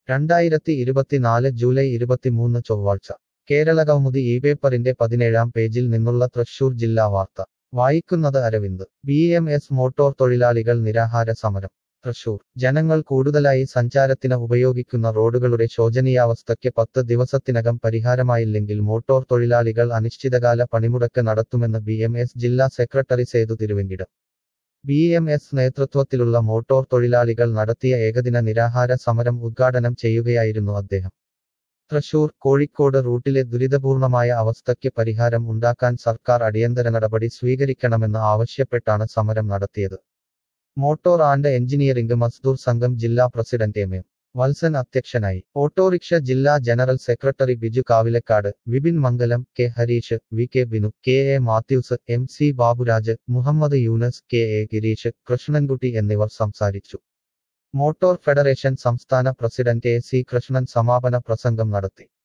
2024 July 23 ചൊവ്വാഴ്ച കേരളകൗമുദി ഈ പേപ്പറിന്റെ 17-ാം പേജിൽ നിന്നുള്ള തൃശൂർ ജില്ലാ വാർത്ത വായിക്കുന്നത് അരവിന്ദ്. BMS മോട്ടോർ തൊഴിലാളികൾ നിരാഹാര സമരം. തൃശൂർ ജനങ്ങൾ കൂടുതലായി സഞ്ചാരത്തിന് ഉപയോഗിക്കുന്ന റോഡുകളുടെ ശോചനീയാവസ്ഥയ്ക്ക് 10 ദിവസത്തിനകം പരിഹാരമായില്ലെങ്കിൽ മോട്ടോർ തൊഴിലാളികൾ അനിശ്ചിതകാല പണിമുടക്ക് നടത്തുമെന്ന് BMS ജില്ലാ സെക്രട്ടറി സേതു തിരുവെങ്കിടം. BMS നേതൃത്വത്തിലുള്ള മോട്ടോർ തൊഴിലാളികൾ നടത്തിയ ഏകദിന നിരാഹാര സമരം ഉദ്ഘാടനം ചെയ്യുകയായിരുന്നു അദ്ദേഹം. തൃശൂർ കോഴിക്കോട് റൂട്ടിലെ ദുരിതപൂർണമായ അവസ്ഥയ്ക്ക് പരിഹാരം ഉണ്ടാക്കാൻ സർക്കാർ അടിയന്തര നടപടി സ്വീകരിക്കണമെന്ന് ആവശ്യപ്പെട്ടാണ് സമരം നടത്തിയത്. മോട്ടോർ ആൻഡ് എഞ്ചിനീയറിംഗ് മസ്ദൂർ സംഘം ജില്ലാ പ്രസിഡന്റ് MM വത്സൻ അധ്യക്ഷനായി. ഓട്ടോറിക്ഷ ജില്ലാ general secretary Biju Kavilakkad, Vipin Mangalam, K Harish, VK Binu, KA Mathews, MC Baburaj, Muhammad Yunus, KA Girish, Krishnankutty എന്നിവർ സംസാരിച്ചു. മോട്ടോർ ഫെഡറേഷൻ സംസ്ഥാന പ്രസിഡന്റ് AC കൃഷ്ണൻ സമാപന പ്രസംഗം നടത്തി.